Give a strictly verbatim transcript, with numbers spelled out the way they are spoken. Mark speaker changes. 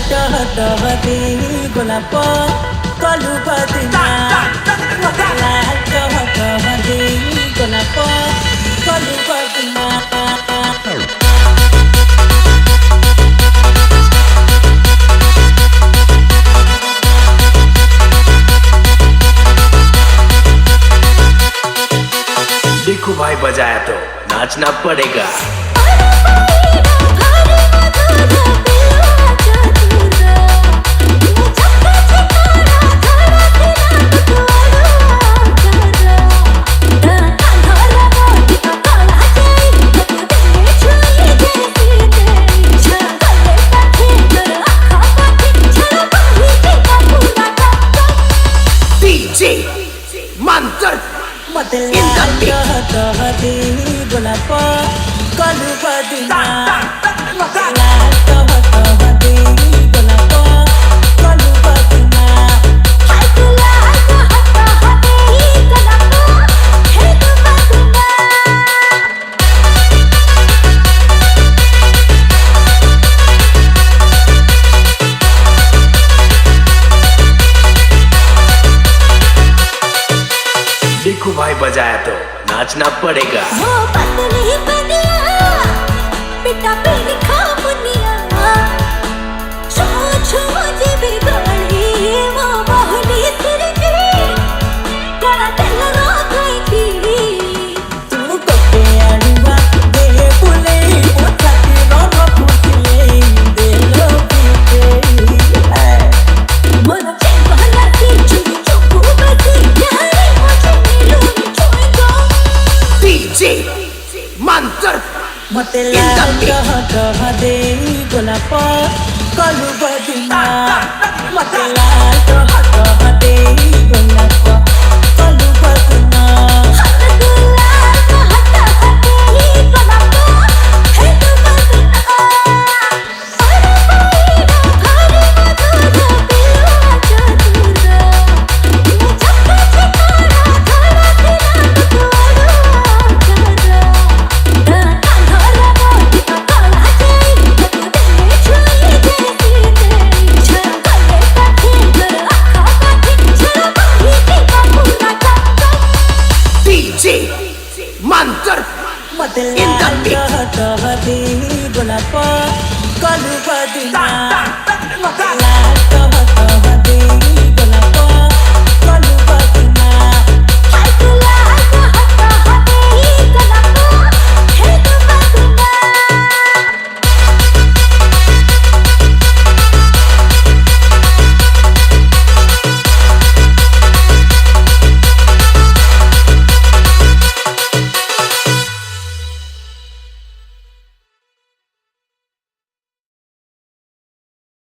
Speaker 1: टहटहती गोलाप कलु बदिना मते लाल टहटहती गोलाप कलु बदिना
Speaker 2: देखो भाई बजाया तो नाचना पड़ेगा। डीजे मंत्र
Speaker 1: मते लाल टहटहती गोलाप कलु बदिना मते लाल टहटहती गोलाप कलु बदिना हाय तू लाल टहटहती गोलाप हे तू बदिना
Speaker 2: देखो भाई बजाया तो नाचना पड़ेगा।
Speaker 1: हो पतली बनिया पिटा पे खा मुनिया छो छो जे बिगड़ी वो बहुली सिरजी करा दिल रो गई थी तू कटे आड़ुआ दे पुले वो छाती रो फुसले दे लो पीते मन चेहरा की चुनी चुकू बसी यारी मुझे
Speaker 2: डीजे मंत्र
Speaker 1: मते लाल टहटहती गोलाप कलु बदिना मते लाल टहटहती गोलाप कलु बदिना हाय तू लाल टहटहती गोलाप हे तू बदिना अरे भाई भारी मधुर पिलवा चतुरा ये चक्का चकारा धरा दिना
Speaker 2: मंत्र
Speaker 1: मते लाल टहटहती गोलाप कलु बदिना मते